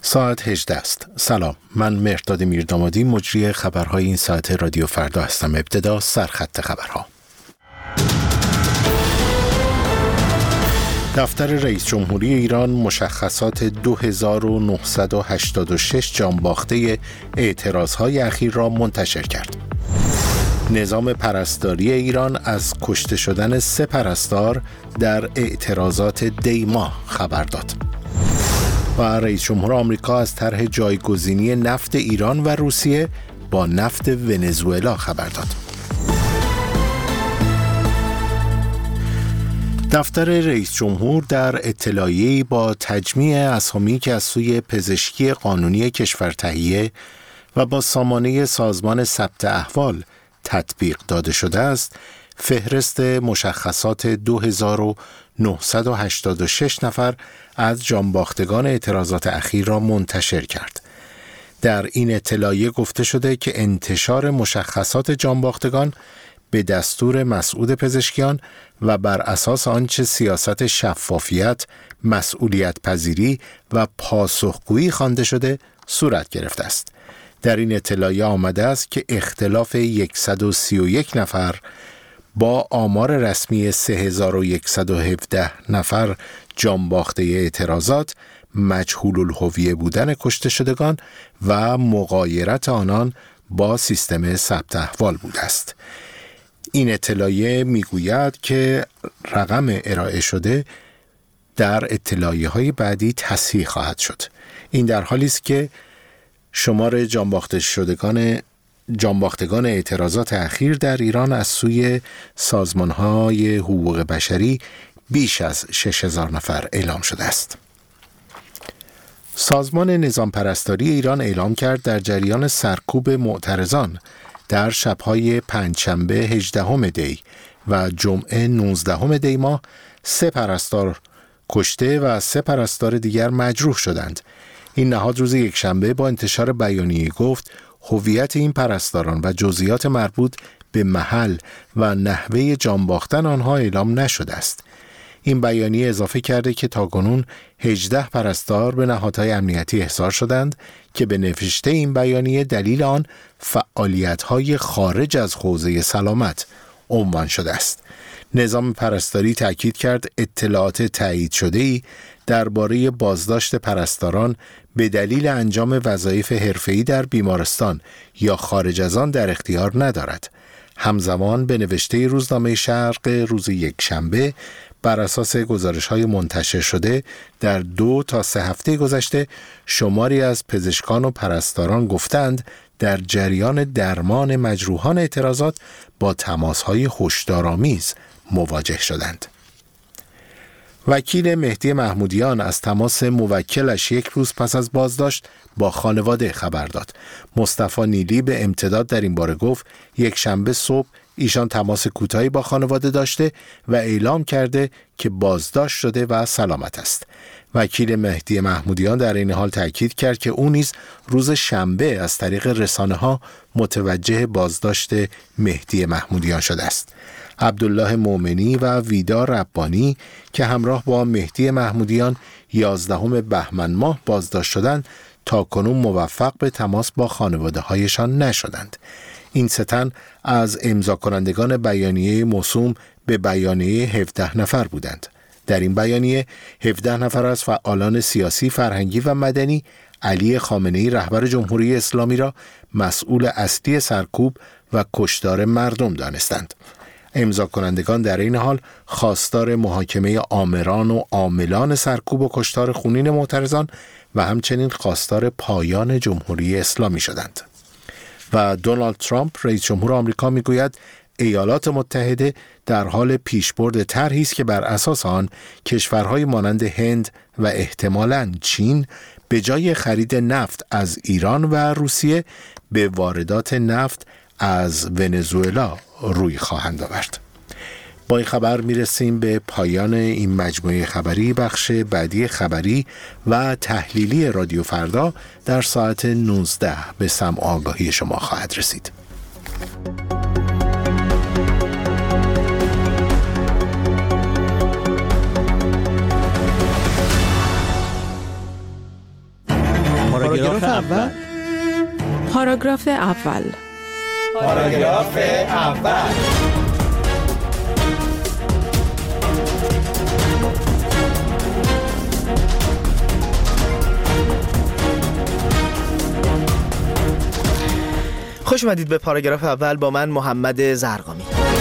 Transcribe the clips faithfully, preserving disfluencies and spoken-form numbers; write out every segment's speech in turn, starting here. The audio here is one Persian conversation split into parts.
ساعت هجده است. سلام، من مهرداد میردامادی مجری خبرهای این ساعت رادیو فردا هستم. ابتدا سرخط خبرها. دفتر رئیس جمهوری ایران مشخصات دو هزار و نهصد و هشتاد و شش جانباخته اعتراضهای اخیر را منتشر کرد. نظام پرستاری ایران از کشته شدن سه پرستار در اعتراضات دیما خبر داد. و رئیس جمهور آمریکا از طرح جایگزینی نفت ایران و روسیه با نفت ونزوئلا خبر داد. دفتر رئیس جمهور در اطلاعیه‌ای با تجمیع اسامی که از سوی پزشکی قانونی کشور تهیه و با سامانه سازمان ثبت احوال تطبیق داده شده است، فهرست مشخصات دو هزار و نهصد و هشتاد و شش نفر از جانباختگان اعتراضات اخیر را منتشر کرد. در این اطلاعیه گفته شده که انتشار مشخصات جانباختگان به دستور مسعود پزشکیان و بر اساس آنچه سیاست شفافیت، مسئولیت پذیری و پاسخگویی خوانده شده صورت گرفته است. در این اطلاعیه آمده است که اختلاف صد و سی و یک نفر با آمار رسمی سه هزار و صد و هفده نفر جانباخته اعتراضات مجهول الهویه بودن کشته شدگان و مغایرت آنان با سیستم ثبت احوال بوده است. این اطلاعیه میگوید که رقم ارائه شده در اطلاعیه های بعدی تصحیح خواهد شد. این در حالی است که شمار جانباخته شدگان جانباختگان اعتراضات اخیر در ایران از سوی سازمان‌های حقوق بشری بیش از شش هزار نفر اعلام شده است. سازمان نظام پرستاری ایران اعلام کرد در جریان سرکوب معترضان در شب‌های پنجشنبه هجدهم دی و جمعه نوزدهم دی ماه سه پرستار کشته و سه پرستار دیگر مجروح شدند. این نهاد روز یکشنبه با انتشار بیانیه گفت هویت این پرستاران و جزئیات مربوط به محل و نحوه جانباختن آنها اعلام نشده است. این بیانیه اضافه کرده که تاکنون هجده پرستار به نهادهای امنیتی احضار شدند که به نوشته این بیانیه دلیل آن فعالیت‌های خارج از حوزه سلامت عنوان شده است. نظام پرستاری تاکید کرد اطلاعات تایید شده‌ای درباره بازداشت پرستاران به دلیل انجام وظایف حرفه‌ای در بیمارستان یا خارج از آن در اختیار ندارد. همزمان به نوشته روزنامه شرق روز یکشنبه بر اساس گزارش‌های منتشر شده در دو تا سه هفته گذشته شماری از پزشکان و پرستاران گفتند در جریان درمان مجروحان اعتراضات با تماس‌های هشدارآمیز مواجه شدند. وکیل مهدی محمودیان از تماس موکلش یک روز پس از بازداشت با خانواده خبر داد. مصطفی نیلی به امتداد در این باره گفت یک شنبه صبح ایشان تماس کوتاهی با خانواده داشته و اعلام کرده که بازداشت شده و سلامت است. وکیل مهدی محمودیان در این حال تاکید کرد که او نیز روز شنبه از طریق رسانه‌ها متوجه بازداشت مهدی محمودیان شده است. عبدالله مومنی و ویدا ربانی که همراه با مهدی محمودیان یازدهم بهمن ماه بازداشت شدند تا کنون موفق به تماس با خانواده هایشان نشدند. این سه تن از امضا کنندگان بیانیه موسوم به بیانیه هفده نفر بودند. در این بیانیه هفده نفر از فعالان سیاسی، فرهنگی و مدنی علی خامنه‌ای رهبر جمهوری اسلامی را مسئول اصلی سرکوب و کشتار مردم دانستند. امضا کنندگان در این حال خواستار محاکمه آمران و عاملان سرکوب و کشتار خونین معترضان و همچنین خواستار پایان جمهوری اسلامی شدند. و دونالد ترامپ رئیس جمهور آمریکا میگوید ایالات متحده در حال پیشبرد طرحی است که بر اساس آن کشورهای مانند هند و احتمالاً چین به جای خرید نفت از ایران و روسیه به واردات نفت از ونزوئلا روی خواهند آورد. با این خبر میرسیم به پایان این مجموعه خبری. بخش بعدی خبری و تحلیلی رادیو فردا در ساعت نوزده به سمع آگاهی شما خواهد رسید. پاراگراف اول. پاراگراف اول. پاراگراف اول. خوش اومدید به پاراگراف اول با من محمد زرقامی.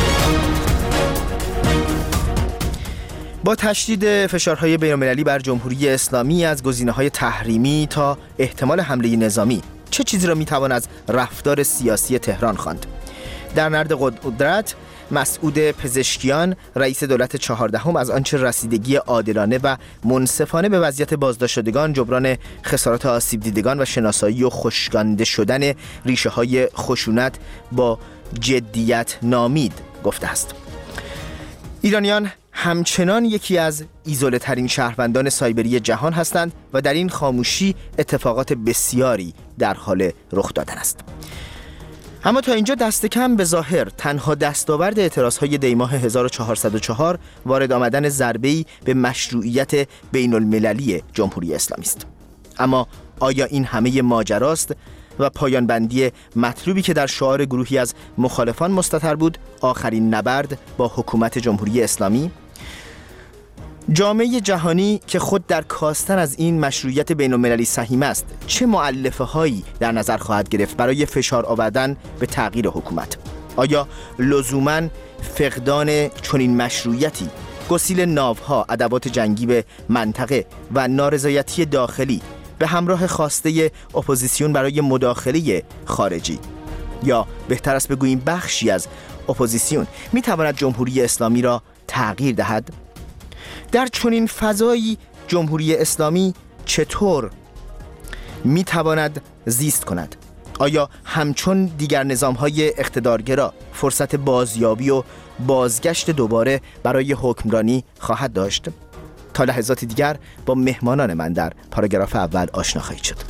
با تشدید فشارهای بین‌المللی بر جمهوری اسلامی از گزینه‌های تحریمی تا احتمال حمله نظامی، چه چیزی را میتوان از رفتار سیاسی تهران خواند؟ در نرد قدرت مسعود پزشکیان رئیس دولت چهاردهم از آنچه رسیدگی عادلانه و منصفانه به وضعیت بازداشت شدگان، جبران خسارات آسیب دیدگان و شناسایی و خشکانده شدن ریشه‌های خشونت با جدیت نامید گفته است. ایرانیان همچنان یکی از ایزوله ترین شهروندان سایبری جهان هستند و در این خاموشی اتفاقات بسیاری در حال رخ دادن است. اما تا اینجا دست کم به ظاهر تنها دستاورد اعتراضهای دیماه هزار و چهارصد و چهار وارد آمدن ضربه‌ای به مشروعیت بین المللی جمهوری اسلامی است. اما آیا این همه ماجراست و پایان بندی مطلوبی که در شعار گروهی از مخالفان مستتر بود آخرین نبرد با حکومت جمهوری اسلامی؟ جامعه جهانی که خود در کاستن از این مشروعیت بین‌المللی سهیم است، چه مؤلفه هایی در نظر خواهد گرفت برای فشار آوردن به تغییر حکومت؟ آیا لزوماً فقدان چنین مشروعیتی، گسیل ناوها، ادوات جنگی به منطقه و نارضایتی داخلی به همراه خواسته اپوزیسیون برای مداخله خارجی، یا بهتر است بگوییم بخشی از اپوزیسیون، می تواند جمهوری اسلامی را تغییر دهد؟ در چنین فضایی جمهوری اسلامی چطور می تواند زیست کند؟ آیا همچون دیگر نظام‌های اقتدارگرا فرصت بازیابی و بازگشت دوباره برای حکمرانی خواهد داشت؟ تا لحظات دیگر با مهمانان من در پاراگراف اول آشنا خواهید شد.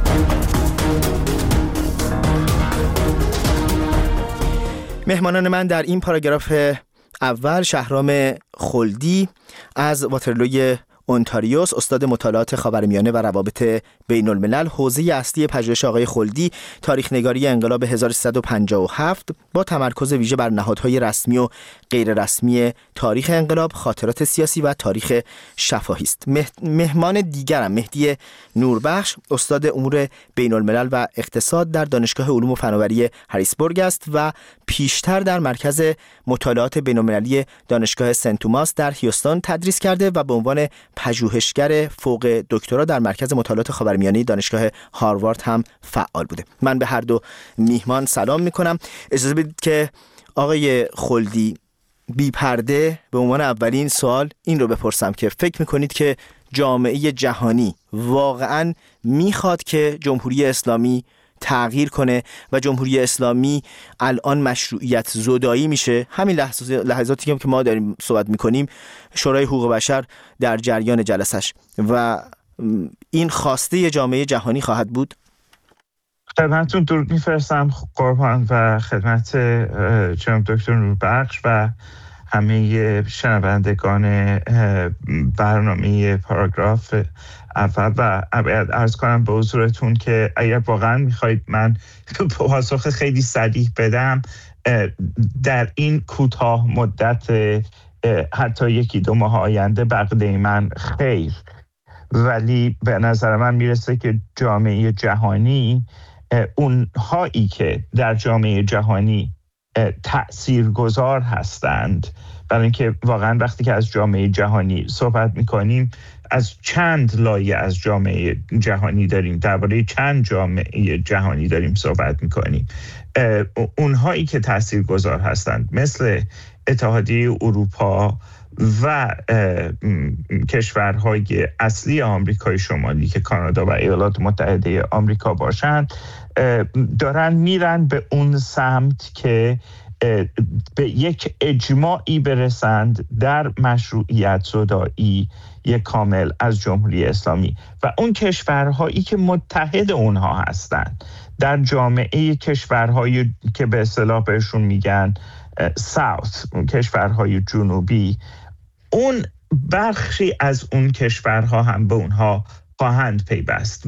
مهمانان من در این پاراگراف اول: شهرام خلدی از واترلوی اونتاریوس، استاد مطالعات خاورمیانه و روابط بین الملل، حوزه اصلی پژوهش آقای خلدی تاریخ نگاری انقلاب هزار و سیصد و پنجاه و هفت با تمرکز ویژه بر نهادهای رسمی و غیر رسمی تاریخ انقلاب، خاطرات سیاسی و تاریخ شفاهی است. مهمان دیگرم مهدی نوربخش، استاد امور بین الملل و اقتصاد در دانشگاه علوم و فناوری هریسبورگ است و پیشتر در مرکز مطالعات بین المللی دانشگاه سنت توماس در هیوستن تدریس کرده و به عنوان پژوهشگر فوق دکترا در مرکز مطالعات خاورمیانه دانشگاه هاروارد هم فعال بوده. من به هر دو میهمان سلام میکنم. اجازه بدید که آقای خلدی بی پرده به عنوان اولین سوال این رو بپرسم که فکر میکنید که جامعه جهانی واقعاً میخواد که جمهوری اسلامی تغییر کنه و جمهوری اسلامی الان مشروعیت زدایی میشه؟ همین لحظاتی که ما داریم صحبت میکنیم شورای حقوق بشر در جریان جلسش و این خواسته جامعه جهانی خواهد بود؟ خدمتتون درود میفرستم قربان و خدمت جناب دکتر نوربخش و همه شنوندگان برنامه پاراگراف اول و عرض کنم به حضورتون که اگر واقعا میخواید من پاسخ خیلی صریح بدم، در این کوتاه مدت حتی یکی دو ماه آینده بقیده من خیر، ولی به نظر من میرسه که جامعه جهانی، اونهایی که در جامعه جهانی تأثیرگذار هستند، برای اینکه واقعا وقتی که از جامعه جهانی صحبت میکنیم از چند لایه از جامعه جهانی داریم، درباره چند جامعه جهانی داریم صحبت میکنیم. اونهایی که تأثیرگذار هستند مثل اتحادیه اروپا و کشورهای اصلی آمریکای شمالی که کانادا و ایالات متحده آمریکا باشند، دارن میرن به اون سمت که به یک اجماعی برسند در مشروعیت زدایی یک کامل از جمهوری اسلامی و اون کشورهایی که متحد اونها هستند در جامعه کشورهایی که به اصطلاح بهشون میگن ساوث، کشورهای جنوبی، اون بخشی از اون کشورها هم به اونها خواهند پیوست